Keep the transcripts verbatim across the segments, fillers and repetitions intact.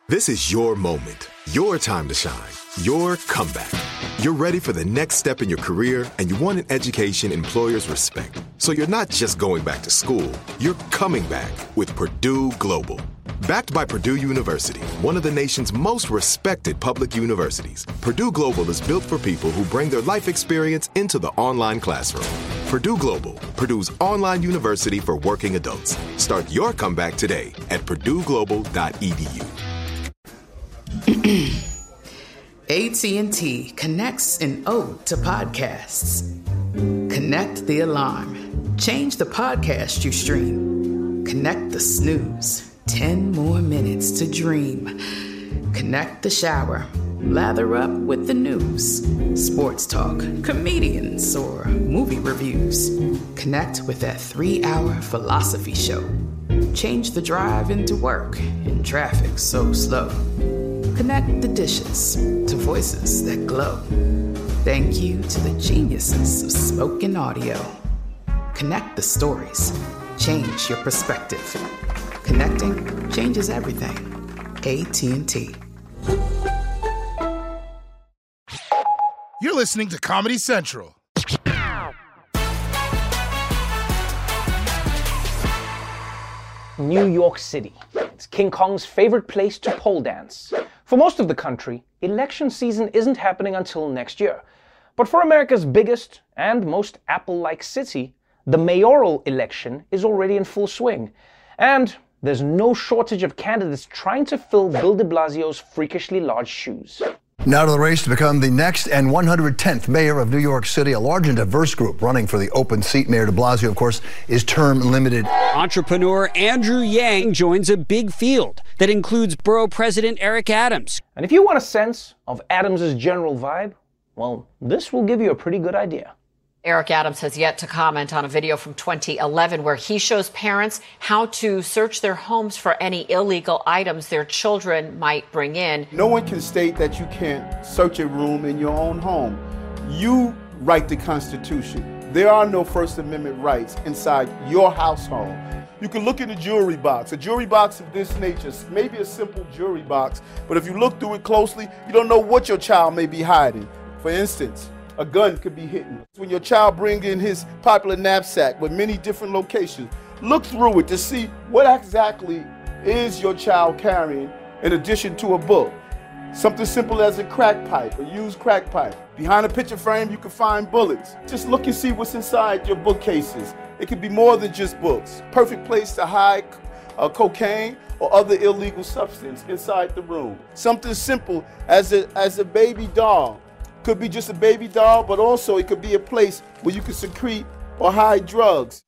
This is your moment, your time to shine, your comeback. You're ready for the next step in your career, and you want an education employers respect. So you're not just going back to school, you're coming back with Purdue Global. Backed by Purdue University, one of the nation's most respected public universities, Purdue Global is built for people who bring their life experience into the online classroom. Purdue Global, Purdue's online university for working adults. Start your comeback today at purdue global dot e d u. A T and T connects an ode to podcasts. Connect the alarm. Change the podcast you stream. Connect the snooze. Ten more minutes to dream. Connect the shower. Lather up with the news. Sports talk, comedians, or movie reviews. Connect with that three-hour philosophy show. Change the drive into work in traffic so slow. Connect the dishes to voices that glow. Thank you to the geniuses of spoken audio. Connect the stories. Change your perspective. Connecting changes everything. A T and T. You're listening to Comedy Central. New York City. It's King Kong's favorite place to pole dance. For most of the country, election season isn't happening until next year. But for America's biggest and most Apple-like city, the mayoral election is already in full swing. And there's no shortage of candidates trying to fill Bill de Blasio's freakishly large shoes. Now to the race to become the next and one hundred tenth mayor of New York City. A large and diverse group running for the open seat. Mayor de Blasio, of course, is term limited. Entrepreneur Andrew Yang joins a big field that includes Borough President Eric Adams. And if you want a sense of Adams' general vibe, well, this will give you a pretty good idea. Eric Adams has yet to comment on a video from twenty eleven where he shows parents how to search their homes for any illegal items their children might bring in. No one can state that you can't search a room in your own home. You write the Constitution. There are no First Amendment rights inside your household. You can look in a jewelry box. A jewelry box of this nature, maybe a simple jewelry box, but if you look through it closely, you don't know what your child may be hiding. For instance, a gun could be hidden. When your child brings in his popular knapsack with many different locations, look through it to see what exactly is your child carrying in addition to a book. Something simple as a crack pipe, a used crack pipe. Behind a picture frame, you can find bullets. Just look and see what's inside your bookcases. It could be more than just books. Perfect place to hide uh, cocaine or other illegal substance inside the room. Something simple as a, as a baby doll. Could be just a baby doll, but also it could be a place where you can secrete or hide drugs.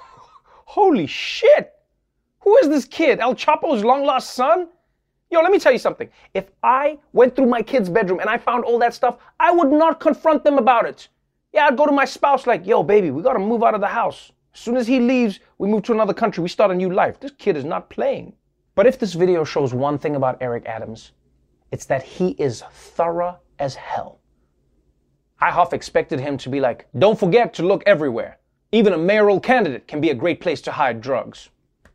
Holy shit! Who is this kid? El Chapo's long-lost son? Yo, let me tell you something. If I went through my kid's bedroom and I found all that stuff, I would not confront them about it. Yeah, I'd go to my spouse like, yo, baby, we gotta move out of the house. As soon as he leaves, we move to another country, we start a new life. This kid is not playing. But if this video shows one thing about Eric Adams, it's that he is thorough as hell. I half expected him to be like, don't forget to look everywhere. Even a mayoral candidate can be a great place to hide drugs.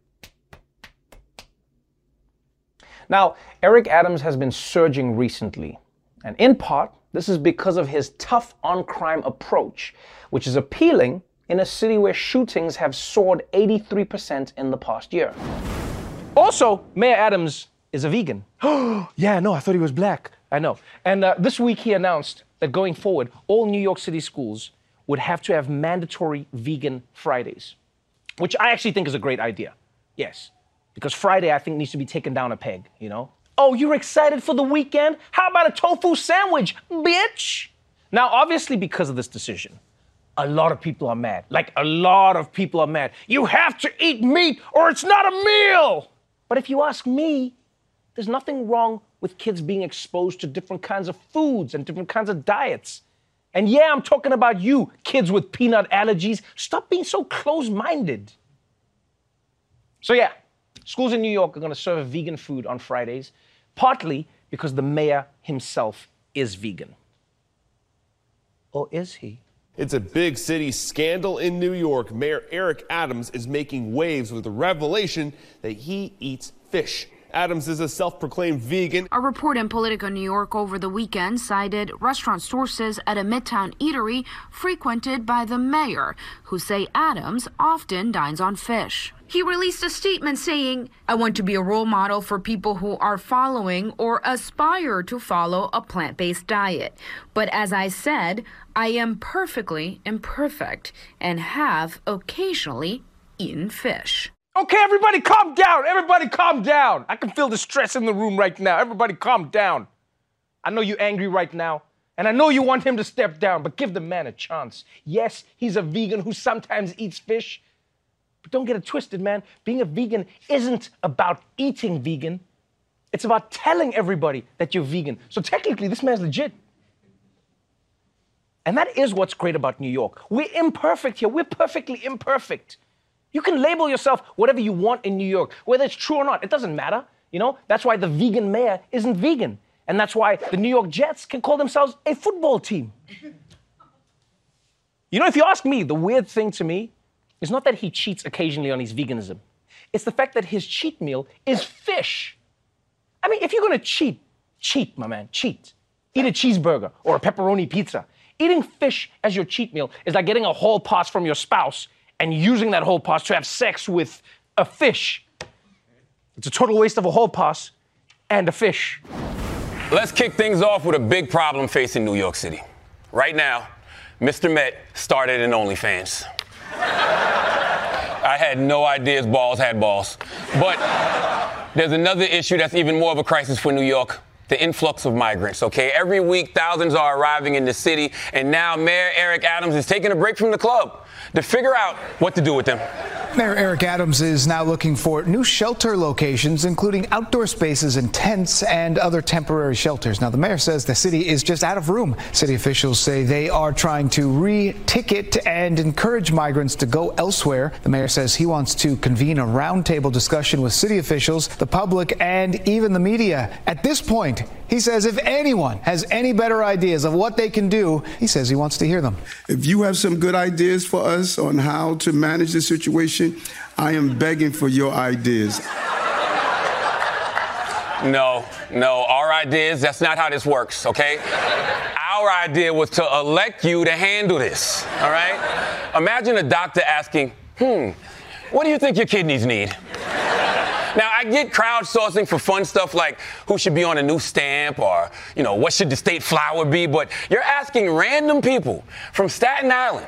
Now, Eric Adams has been surging recently. And in part, this is because of his tough on-crime approach, which is appealing in a city where shootings have soared eighty-three percent in the past year. Also, Mayor Adams is a vegan. Yeah, no, I thought he was black. I know. And uh, this week he announced that going forward, all New York City schools would have to have mandatory vegan Fridays, which I actually think is a great idea. Yes, because Friday I think needs to be taken down a peg, you know? Oh, you're excited for the weekend? How about a tofu sandwich, bitch? Now, obviously because of this decision, a lot of people are mad. Like, a lot of people are mad. You have to eat meat or it's not a meal! But if you ask me, there's nothing wrong with kids being exposed to different kinds of foods and different kinds of diets. And yeah, I'm talking about you, kids with peanut allergies. Stop being so close-minded. So yeah, schools in New York are gonna serve vegan food on Fridays, partly because the mayor himself is vegan. Or is he? It's a big city scandal in New York. Mayor Eric Adams is making waves with the revelation that he eats fish. Adams is a self-proclaimed vegan. A report in Politico New York over the weekend cited restaurant sources at a Midtown eatery frequented by the mayor, who say Adams often dines on fish. He released a statement saying, "I want to be a role model for people who are following or aspire to follow a plant-based diet. But as I said, I am perfectly imperfect and have occasionally eaten fish." Okay, everybody calm down. Everybody calm down. I can feel the stress in the room right now. Everybody calm down. I know you're angry right now, and I know you want him to step down, but give the man a chance. Yes, he's a vegan who sometimes eats fish. But don't get it twisted, man. Being a vegan isn't about eating vegan. It's about telling everybody that you're vegan. So technically, this man's legit. And that is what's great about New York. We're imperfect here. We're perfectly imperfect. You can label yourself whatever you want in New York, whether it's true or not. It doesn't matter. You know, that's why the vegan mayor isn't vegan. And that's why the New York Jets can call themselves a football team. You know, if you ask me, the weird thing to me is not that he cheats occasionally on his veganism. It's the fact that his cheat meal is fish. I mean, if you're gonna cheat, cheat, my man, cheat. Eat a cheeseburger or a pepperoni pizza. Eating fish as your cheat meal is like getting a hall pass from your spouse and using that hall pass to have sex with a fish. It's a total waste of a hall pass and a fish. Let's kick things off with a big problem facing New York City. Right now, Mister Met started an OnlyFans. I had no idea his balls had balls. But there's another issue that's even more of a crisis for New York. The influx of migrants, okay? Every week, thousands are arriving in the city, and now Mayor Eric Adams is taking a break from the club to figure out what to do with them. Mayor Eric Adams is now looking for new shelter locations, including outdoor spaces and tents and other temporary shelters. Now, the mayor says the city is just out of room. City officials say they are trying to re-ticket and encourage migrants to go elsewhere. The mayor says he wants to convene a roundtable discussion with city officials, the public, and even the media. At this point, he says if anyone has any better ideas of what they can do, he says he wants to hear them. If you have some good ideas for us on how to manage the situation, I am begging for your ideas. No, no, our ideas, that's not how this works, okay? Our idea was to elect you to handle this, all right? Imagine a doctor asking, hmm, what do you think your kidneys need? Now, I get crowdsourcing for fun stuff like who should be on a new stamp or, you know, what should the state flower be, but you're asking random people from Staten Island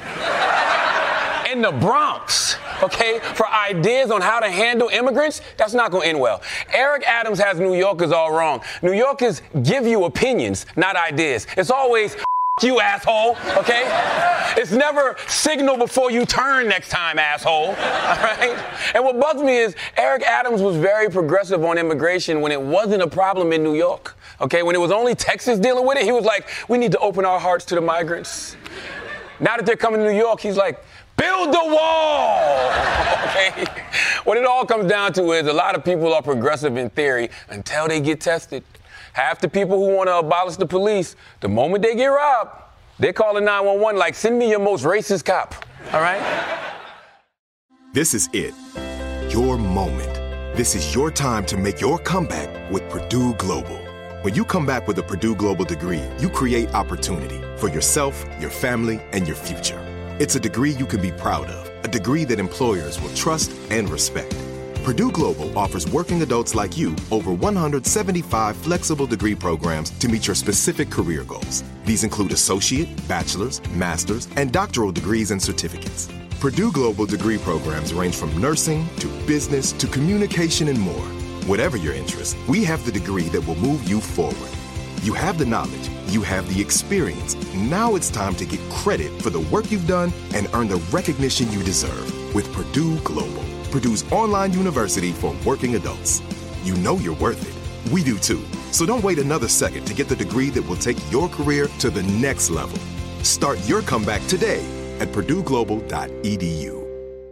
in the Bronx, okay, for ideas on how to handle immigrants. That's not going to end well. Eric Adams has New Yorkers all wrong. New Yorkers give you opinions, not ideas. It's always you, asshole, okay? It's never signal before you turn next time, asshole, all right? And what bugs me is Eric Adams was very progressive on immigration when it wasn't a problem in New York, okay? When it was only Texas dealing with it, he was like, we need to open our hearts to the migrants. Now that they're coming to New York, he's like, build the wall, okay? What it all comes down to is a lot of people are progressive in theory until they get tested. Half the people who want to abolish the police, the moment they get robbed, they call nine one one like, send me your most racist cop, all right? This is it. Your moment. This is your time to make your comeback with Purdue Global. When you come back with a Purdue Global degree, you create opportunity for yourself, your family, and your future. It's a degree you can be proud of, a degree that employers will trust and respect. Purdue Global offers working adults like you over one hundred seventy-five flexible degree programs to meet your specific career goals. These include associate, bachelor's, master's, and doctoral degrees and certificates. Purdue Global degree programs range from nursing to business to communication and more. Whatever your interest, we have the degree that will move you forward. You have the knowledge, you have the experience. Now it's time to get credit for the work you've done and earn the recognition you deserve with Purdue Global, Purdue's online university for working adults. You know you're worth it. We do too. So don't wait another second to get the degree that will take your career to the next level. Start your comeback today at purdue global dot e d u.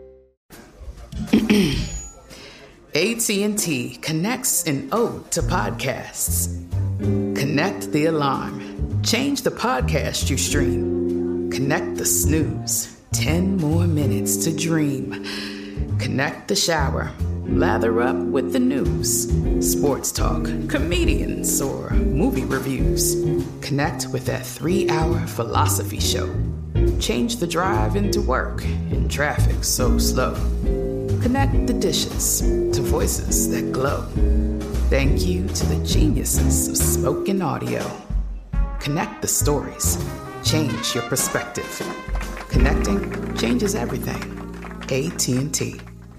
A T and T connects an ode to podcasts. Connect the alarm. Change the podcast you stream. Connect the snooze. Ten more minutes to dream. Connect the shower. Lather up with the news, sports talk, comedians, or movie reviews. Connect with that three-hour philosophy show. Change the drive into work in traffic so slow. Connect the dishes to voices that glow. Thank you to the geniuses of spoken audio. Connect the stories. Change your perspective. Connecting changes everything. A T and T.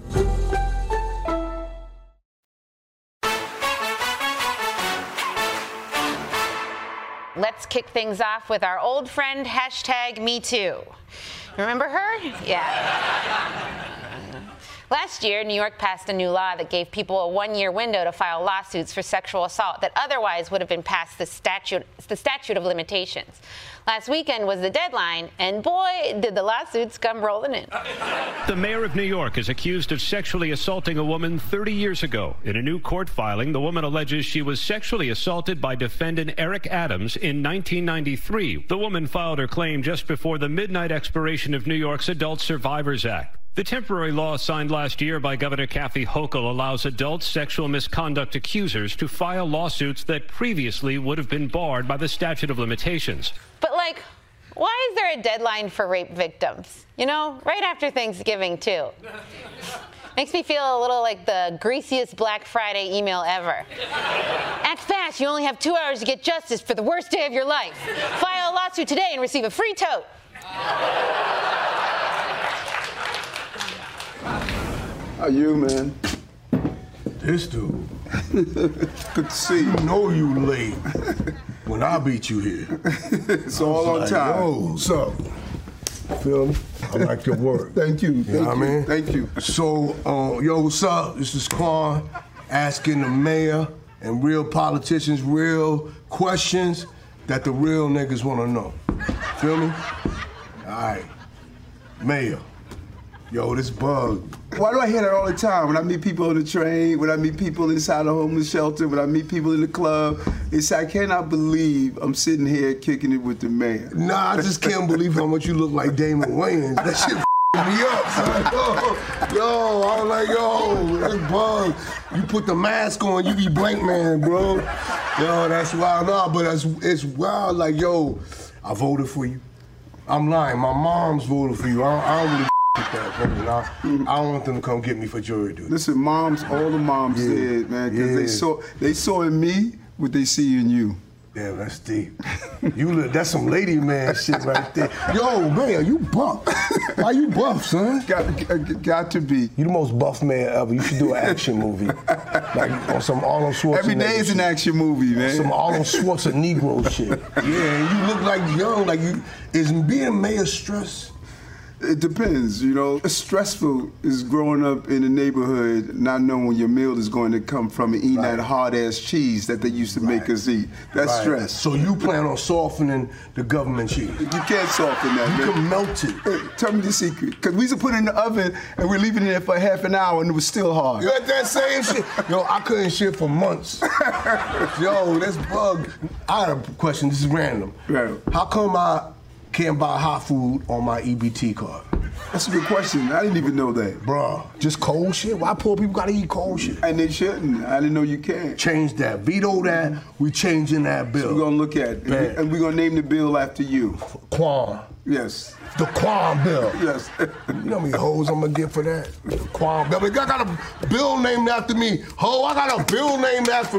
Let's kick things off with our old friend, hashtag Me Too. Remember her? Yeah. Last year, New York passed a new law that gave people a one-year window to file lawsuits for sexual assault that otherwise would have been past the statute, the statute of limitations. Last weekend was the deadline, and boy, did the lawsuits come rolling in. The mayor of New York is accused of sexually assaulting a woman thirty years ago. In a new court filing, the woman alleges she was sexually assaulted by defendant Eric Adams in nineteen ninety-three. The woman filed her claim just before the midnight expiration of New York's Adult Survivors Act. The temporary law signed last year by Governor Kathy Hochul allows adult sexual misconduct accusers to file lawsuits that previously would have been barred by the statute of limitations. But, like, why is there a deadline for rape victims? You know, right after Thanksgiving, too. Makes me feel a little like the greasiest Black Friday email ever. Act fast, you only have two hours to get justice for the worst day of your life. File a lawsuit today and receive a free tote. How you, man? This dude. Good to see you. You know you late when I beat you here. It's all on like, time. Yo, what's up? Feel me? I like your work. Thank you. You Thank know what you. I mean? Thank you. So, uh, yo, what's up? This is Quan asking the mayor and real politicians real questions that the real niggas want to know. Feel me? All right. Mayor. Yo, this bug. Why do I hear that all the time? When I meet people on the train, when I meet people inside a homeless shelter, when I meet people in the club, it's I cannot believe I'm sitting here kicking it with the mayor. Nah, I just can't believe how much you look like Damon Wayans. That shit me up, son. Yo, yo, I was like, yo, this bug. You put the mask on, you be Blank Man, bro. Yo, that's wild. Nah, but it's, it's wild. Like, yo, I voted for you. I'm lying. My mom's voted for you. I, I don't really that, I, I don't want them to come get me for jury duty. Listen, moms, all the moms yeah. did, man, because yeah. they saw they saw in me what they see in you. Yeah, that's deep. You look, that's some lady man shit right there. Yo, man, you buff. Why you buff, son? Got, got to be. You the most buff man ever. You should do an action movie. Like on some Arnold Schwarzenegger. Every day is an action movie, man. Some Arnold Schwarzenegger Negro shit. Yeah, you look like young, like you, is being mayor stress? It depends, you know. It's stressful is growing up in the neighborhood, not knowing where your meal is going to come from and eating right. that hard-ass cheese that they used to right. make us eat. That's right. stress. So you plan on softening the government cheese? You can't soften that, You man. can melt it. Hey, tell me the secret. Because we used to put it in the oven and we're leaving it there for half an hour and it was still hard. You got that same shit? Yo, I couldn't shit for months. Yo, this bug. I had a question. This is random. Right. How come I can't buy hot food on my E B T card? That's a good question. I didn't even know that. Bruh, just cold shit? Why poor people gotta eat cold shit? And they shouldn't. I didn't know you can. Change that. Veto that. We changing that bill. So we're gonna look at it. Bad. And we're gonna name the bill after you. Quan. Yes. The Quan bill. Yes. You know how many hoes I'm gonna get for that? The Quan bill. I got a bill named after me. Ho, I got a bill named after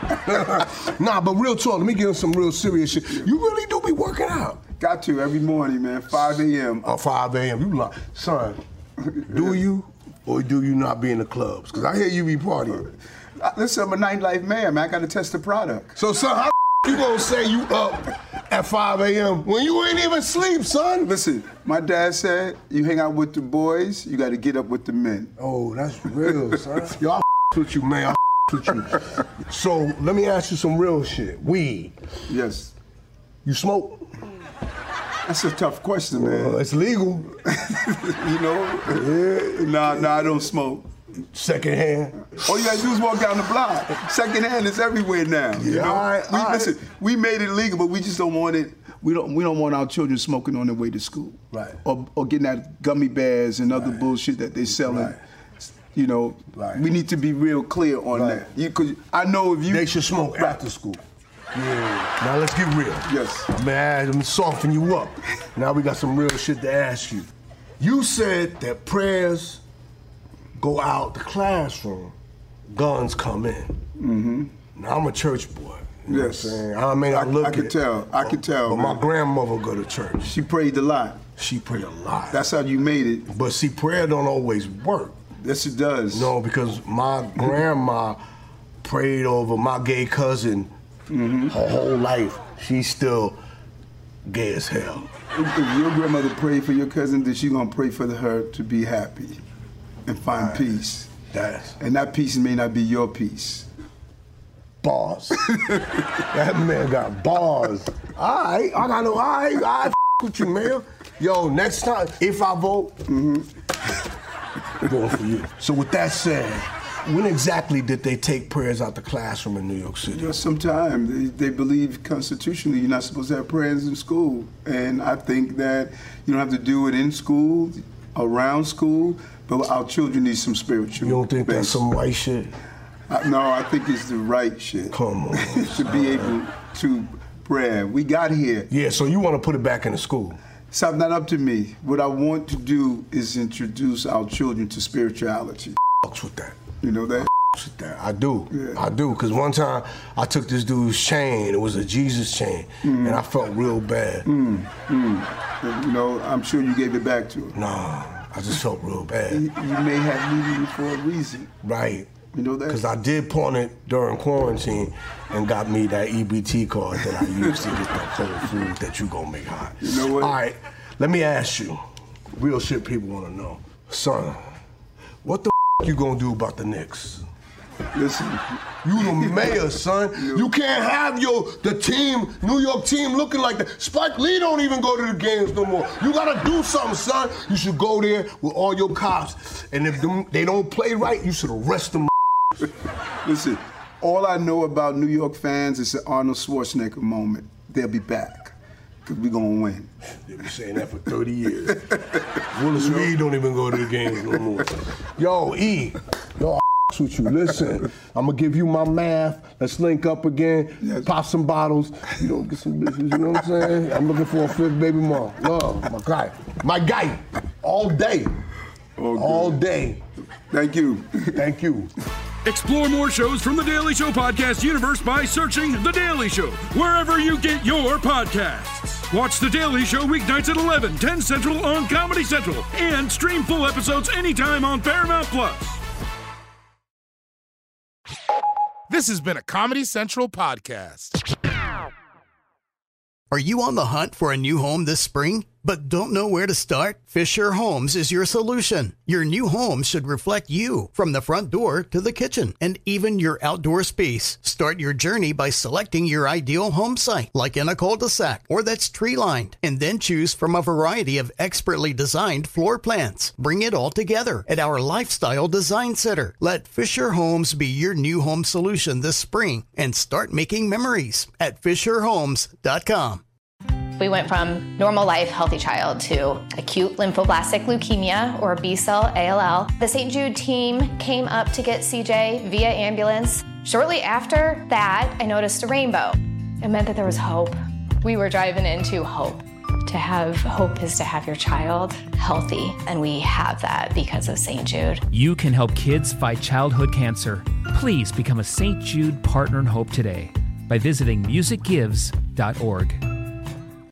me. Nah, but real talk, let me get some real serious shit. You really do be working out. Got to every morning, man. five a.m. Oh, five a.m. You like, son, do you or do you not be in the clubs? Because I hear you be partying. Uh, listen, I'm a nightlife man, man. I got to test the product. So, son, how you gonna say you up at five a.m. when you ain't even sleep, son? Listen, my dad said you hang out with the boys, you got to get up with the men. Oh, that's real, son. Yo, I with you, man. I with you. So, let me ask you some real shit. Weed. Yes. You smoke? That's a tough question, man. Well, it's legal. You know? Yeah. Nah, nah, I don't smoke. Second hand. All you gotta do is walk down the block. Second hand is everywhere now. Yeah, you know? all right, we, all listen, right. we made it legal, but we just don't want it. We don't. We don't want our children smoking on their way to school. Right. Or, or getting that gummy bears and other right. bullshit that they selling. Right. You know, Right. we need to be real clear on Right. that. You, cause I know if you They should smoke after school. Yeah. Now let's get real. Yes. Man, I'm soften you up. Now we got some real shit to ask you. You said that prayers go out the classroom, guns come in. Mm-hmm. Now I'm a church boy. You Yes. know what I'm saying? I may not I, look I can it, tell. I can tell. but man. my grandmother go to church. She prayed a lot. She prayed a lot. That's how you made it. But see, prayer don't always work. Yes, it does. No, because my grandma prayed over my gay cousin Mm-hmm. her whole life. She's still gay as hell. If, if your grandmother prayed for your cousin, then she gonna pray for her to be happy and find Right. peace. That's And that peace may not be your peace. bars. That man got bars. All right, I got no. All right, all right, f- with you, man. Yo, next time if I vote, mm-hmm, I'm going for you. So with that said, when exactly did they take prayers out the classroom in New York City? You know, sometimes they, they believe constitutionally you're not supposed to have prayers in school. And I think that you don't have to do it in school, around school, but our children need some spiritual. You don't think that's base. some white shit? I, no, I think it's the right shit. Come on. To be able to pray. We got here. Yeah, so you want to put it back in the school? It's not up to me. What I want to do is introduce our children to spirituality. Fucks with that. You know that? With that. I do. Yeah. I do. Because one time I took this dude's chain. It was a Jesus chain. Mm. And I felt real bad. Mm, mm. And, you know, I'm sure you gave it back to him. Nah, I just felt real bad. You, you may have needed it for a reason. Right. You know that? Because I did pawn it during quarantine and got me that E B T card that I used to get that cold food that you gonna make hot. You know what? All right, let me ask you. Real shit people want to know. Son, what the f- you gonna do about the Knicks? Listen. You the mayor, son. You can't have your the team, New York team looking like that. Spike Lee don't even go to the games no more. You gotta do something, son. You should go there with all your cops. And if them, they don't play right, you should arrest them. Listen, all I know about New York fans is the Arnold Schwarzenegger moment. They'll be back, because we're going to win. They've been saying that for thirty years. Willis Reed don't even go to the games no more. Yo, E, yo, I with you. Listen, I'm going to give you my math. Let's link up again, yes. Pop some bottles, you know, get some bitches, you know what I'm saying? I'm looking for a fifth baby mom. Love, my guy. My guy, all day. Oh, all day. Thank you. Thank you. Explore more shows from The Daily Show podcast universe by searching The Daily Show wherever you get your podcasts. Watch The Daily Show weeknights at eleven, ten Central on Comedy Central and stream full episodes anytime on Paramount Plus. This has been a Comedy Central podcast. Are you on the hunt for a new home this spring, but don't know where to start? Fisher Homes is your solution. Your new home should reflect you, from the front door to the kitchen, and even your outdoor space. Start your journey by selecting your ideal home site, like in a cul-de-sac or that's tree-lined, and then choose from a variety of expertly designed floor plans. Bring it all together at our Lifestyle Design Center. Let Fisher Homes be your new home solution this spring, and start making memories at fisher homes dot com. We went from normal life, healthy child to acute lymphoblastic leukemia, or B-cell A L L. The Saint Jude team came up to get C J via ambulance. Shortly after that, I noticed a rainbow. It meant that there was hope. We were driving into hope. To have hope is to have your child healthy, and we have that because of Saint Jude. You can help kids fight childhood cancer. Please become a Saint Jude Partner in Hope today by visiting music gives dot org.